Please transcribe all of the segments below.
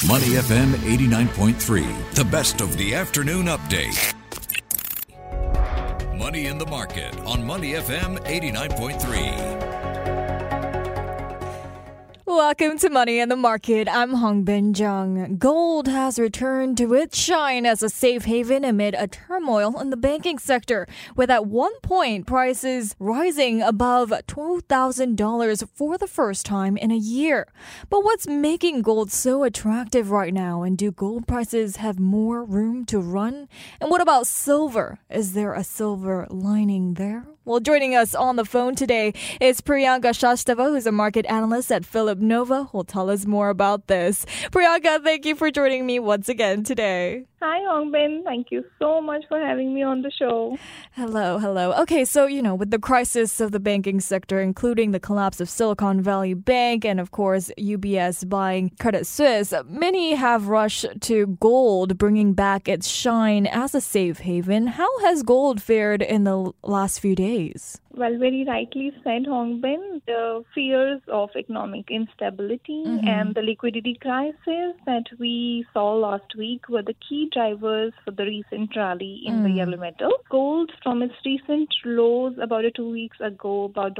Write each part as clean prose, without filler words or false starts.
Money FM 89.3, the best of the afternoon update. Money in the Market on Money FM 89.3. Welcome to Money in the Market. I'm Hong Bin Jung. Gold has returned to its shine as a safe haven amid a turmoil in the banking sector, with at one point prices rising above $12,000 for the first time in a year. But what's making gold so attractive right now? And do gold prices have more room to run? And what about silver? Is there a silver lining there? Well, joining us on the phone today is Priyanka Shastava, who's a market analyst at Philip Nova, who'll tell us more about this. Priyanka, thank you for joining me once again today. Hi, Hongbin. Thank you so much for having me on the show. Hello. Okay, so, with the crisis of the banking sector, including the collapse of Silicon Valley Bank and, of course, UBS buying Credit Suisse, many have rushed to gold, bringing back its shine as a safe haven. How has gold fared in the last few days? Well, very rightly said, Hongbin. The fears of economic instability and the liquidity crisis that we saw last week were the key drivers for the recent rally in the yellow metal. Gold, from its recent lows about 2 weeks ago, about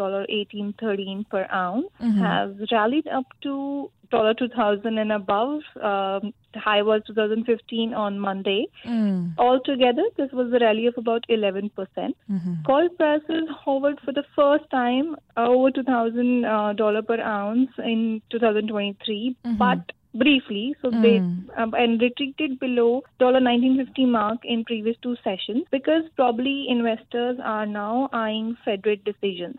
$18.13 per ounce, has rallied up to $2,000 and above. The high was 2015 on Monday. Altogether, this was a rally of about 11%. Gold prices hovered for the first time over $2,000 per ounce in 2023, but briefly, so they and retreated below $19.50 mark in previous two sessions because probably investors are now eyeing Fed rate decisions.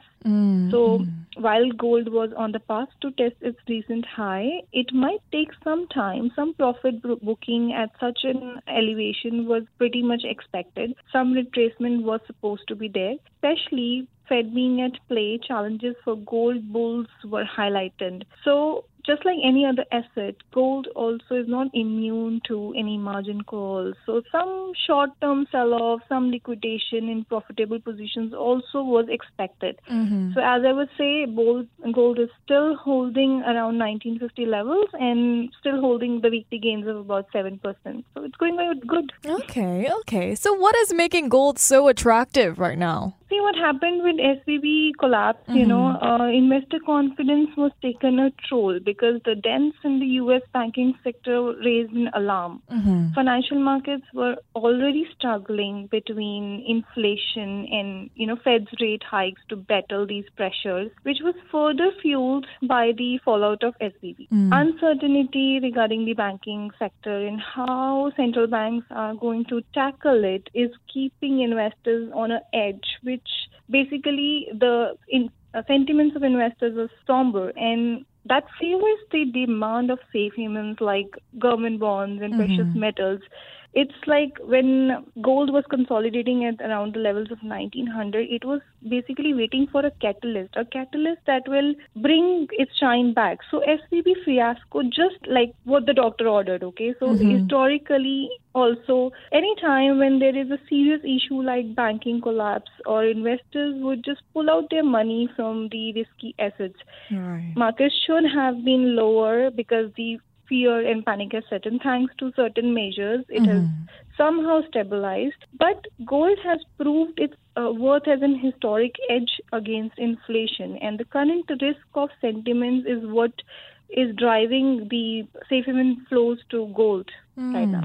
So while gold was on the path to test its recent high, it might take some time. Some profit booking at such an elevation was pretty much expected. Some retracement was supposed to be there, especially Fed being at play, challenges for gold bulls were highlighted. So just like any other asset, gold also is not immune to any margin calls. So some short-term sell-off, some liquidation in profitable positions also was expected. So as I would say, gold is still holding around 1950 levels and still holding the weekly gains of about 7%. So it's going good. Okay. So what is making gold so attractive right now? See what happened with SVB collapse, investor confidence was taken a troll because the dents in the U.S. banking sector raised an alarm. Financial markets were already struggling between inflation and, Fed's rate hikes to battle these pressures, which was further fueled by the fallout of SVB. Uncertainty regarding the banking sector and how central banks are going to tackle it is keeping investors on an edge, which basically the sentiments of investors are somber, and that favors the demand of safe havens like government bonds and precious metals. It's like when gold was consolidating at around the levels of 1900, it was basically waiting for a catalyst that will bring its shine back. So SVB fiasco, just like what the doctor ordered, okay? So historically also, anytime when there is a serious issue like banking collapse or investors would just pull out their money from the risky assets, markets should have been lower because the fear and panic has set in. Thanks to certain measures, it has somehow stabilized. But gold has proved its worth as an historic edge against inflation. And the current risk of sentiments is what is driving the safe haven flows to gold right now.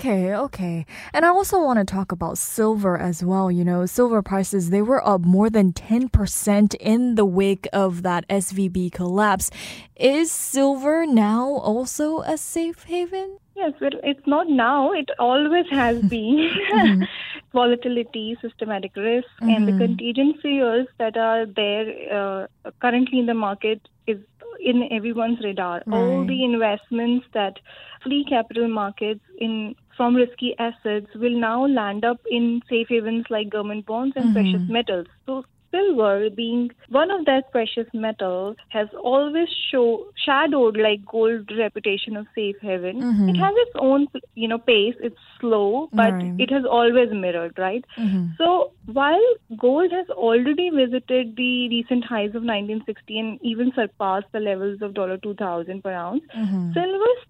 Okay. And I also want to talk about silver as well. Silver prices, they were up more than 10% in the wake of that SVB collapse. Is silver now also a safe haven? Yes, well, it's not now. It always has been. Volatility, systematic risk, and the contagion fears that are there currently in the market is in everyone's radar. All the investments that flee capital markets from risky assets will now land up in safe havens like government bonds and precious metals. So silver, being one of that precious metal, has always shadowed like gold reputation of safe haven. It has its own, pace. It's slow, but it has always mirrored, right? So while gold has already visited the recent highs of 1960 and even surpassed the levels of $2,000 per ounce, silver still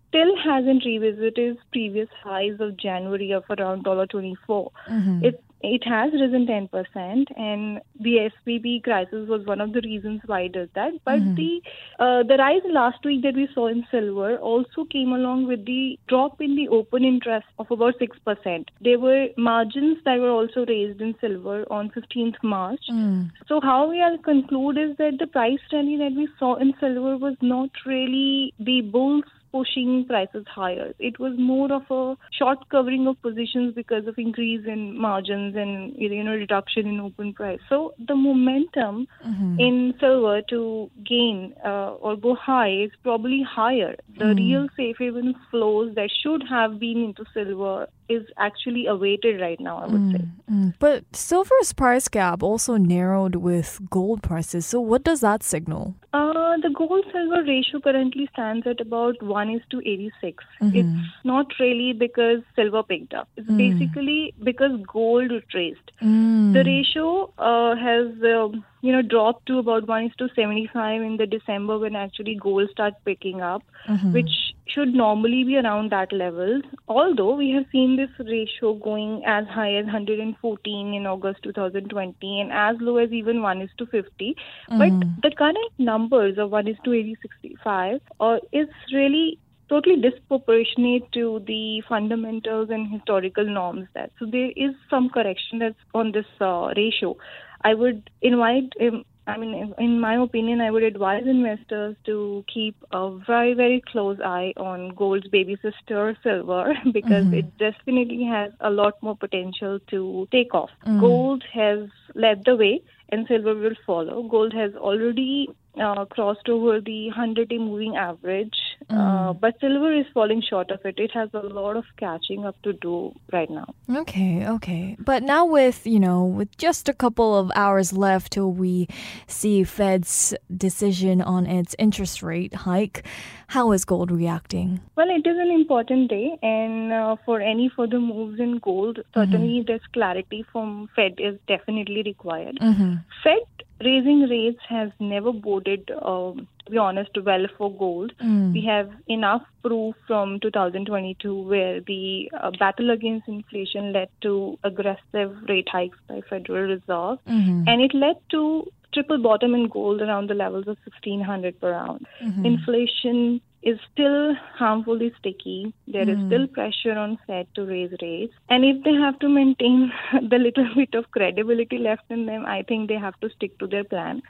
hasn't revisited its previous highs of January of around $24. It has risen 10%, and the SVB crisis was one of the reasons why it does that. But the rise last week that we saw in silver also came along with the drop in the open interest of about 6%. There were margins that were also raised in silver on 15th March. So how we are conclude is that the price rally that we saw in silver was not really the bulls pushing prices higher. It was more of a short covering of positions because of increase in margins and reduction in open price. So the momentum in silver to gain or go high is probably higher. The real safe haven flows that should have been into silver is actually awaited right now, I would say. But silver's price gap also narrowed with gold prices. So what does that signal? The gold-silver ratio currently stands at about 1:86. It's not really because silver picked up. It's basically because gold retraced. The ratio has dropped to about 1:75 in the December when actually gold started picking up, which should normally be around that level. Although we have seen this ratio going as high as 114 in August 2020 and as low as even 1:50. But the current numbers of 1:80.65 is really totally disproportionate to the fundamentals and historical norms. So there is some correction that's on this ratio. I would invite, in my opinion, I would advise investors to keep a very, very close eye on gold's baby sister, silver, because it definitely has a lot more potential to take off. Gold has led the way and silver will follow. Gold has already crossed over the 100-day moving average, but silver is falling short of it. It has a lot of catching up to do right now. Okay. But now with just a couple of hours left till we see Fed's decision on its interest rate hike, how is gold reacting? Well, it is an important day, and for any further moves in gold, certainly there's clarity from Fed is definitely required. Fed raising rates has never boded, to be honest, well for gold. We have enough proof from 2022 where the battle against inflation led to aggressive rate hikes by Federal Reserve, and it led to triple bottom in gold around the levels of 1,600 per ounce. Inflation is still harmfully sticky. There is still pressure on Fed to raise rates. And if they have to maintain the little bit of credibility left in them, I think they have to stick to their plan.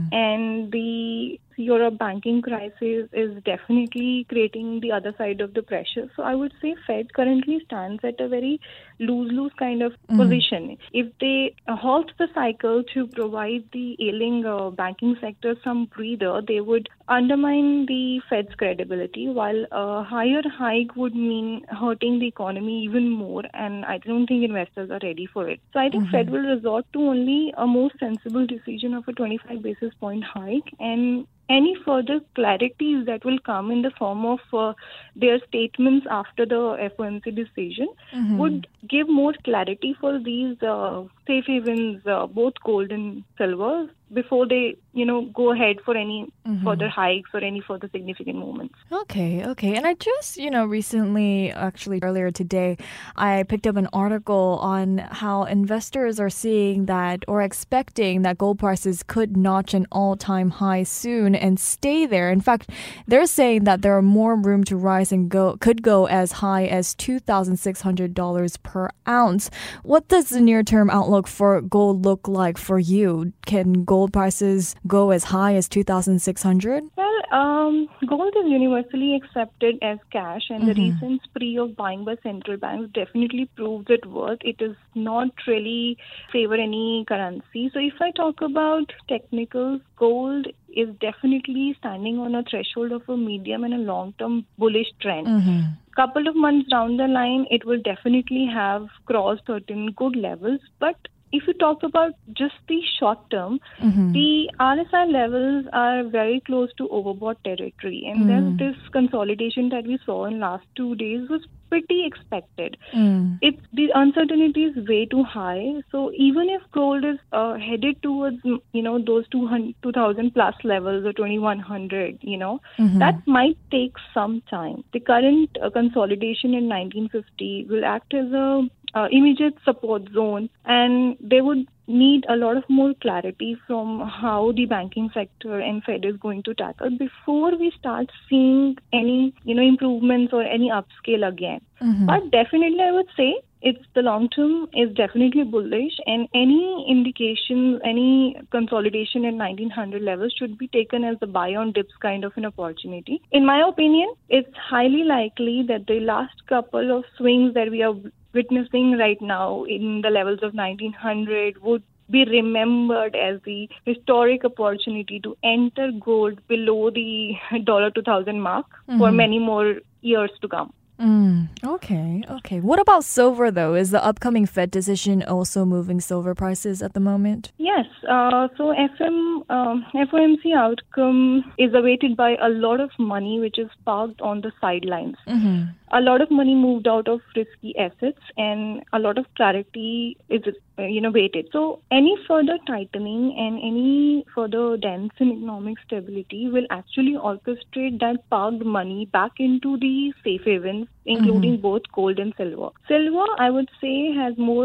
And the Europe banking crisis is definitely creating the other side of the pressure. So I would say Fed currently stands at a very lose-lose kind of position. If they halt the cycle to provide the ailing banking sector some breather, they would undermine the Fed's credibility, while a higher hike would mean hurting the economy even more, and I don't think investors are ready for it. So I think Fed will resort to only a more sensible decision of a 25 basis point hike, and any further clarities that will come in the form of their statements after the FOMC decision would give more clarity for these safe havens, both gold and silver, before they, go ahead for any further hikes or any further significant movements. Okay. And I just, recently, actually earlier today, I picked up an article on how investors are seeing that or expecting that gold prices could notch an all-time high soon and stay there. In fact, they're saying that there are more room to rise and could go as high as $2,600 per ounce. What does the near-term outlook for gold look like for you? Can gold prices go as high as $2,600? Well, gold is universally accepted as cash, and the recent spree of buying by central banks definitely proves its worth. It does not really favor any currency. So if I talk about technicals, gold is definitely standing on a threshold of a medium and a long-term bullish trend. Couple of months down the line, it will definitely have crossed certain good levels, but if you talk about just the short term, the RSI levels are very close to overbought territory. And then this consolidation that we saw in last 2 days was pretty expected. The uncertainty is way too high. So even if gold is headed towards, those 2,000 plus levels or 2,100, that might take some time. The current consolidation in 1950 will act as a immediate support zone, and they would need a lot of more clarity from how the banking sector and Fed is going to tackle before we start seeing any, improvements or any upscale again. But definitely, I would say the long term is definitely bullish, and any indication, any consolidation at 1900 levels should be taken as a buy on dips kind of an opportunity. In my opinion, it's highly likely that the last couple of swings that we are witnessing right now in the levels of 1900 would be remembered as the historic opportunity to enter gold below the $2,000 mark for many more years to come. Okay. What about silver, though? Is the upcoming Fed decision also moving silver prices at the moment? Yes. So FOMC outcome is awaited by a lot of money which is parked on the sidelines. A lot of money moved out of risky assets, and a lot of clarity is waited. So any further tightening and any further dents in economic stability will actually orchestrate that parked money back into the safe havens, including both gold and silver. Silver, I would say, has more,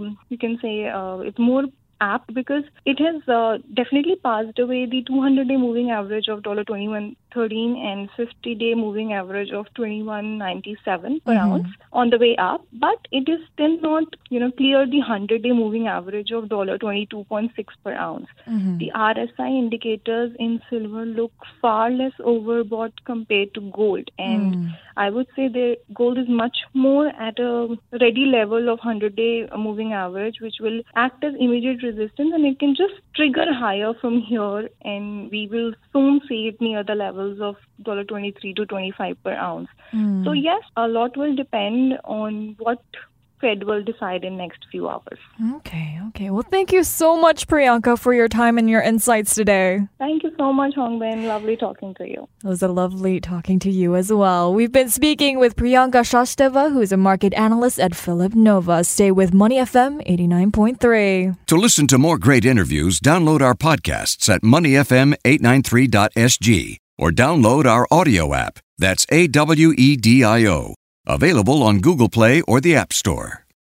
it's more apt because it has definitely passed away the 200-day moving average of $21.13 and 50-day moving average of $21.97 per ounce on the way up, but it is still not clear the 100-day moving average of $22.6 per ounce. The RSI indicators in silver look far less overbought compared to gold, and I would say the gold is much more at a ready level of 100-day moving average, which will act as immediate resistance, and it can just trigger higher from here, and we will soon see it near the levels of $23 to $25 per ounce. So yes, a lot will depend on what Fed will decide in next few hours. Okay. Well, thank you so much, Priyanka, for your time and your insights today. Thank you so much, Hongbin. Lovely talking to you. It was a lovely talking to you as well. We've been speaking with Priyanka Sachdeva, who is a market analyst at Phillip Nova. Stay with Money FM 89.3. To listen to more great interviews, download our podcasts at moneyfm893.sg or download our audio app. That's AWEDIO. Available on Google Play or the App Store.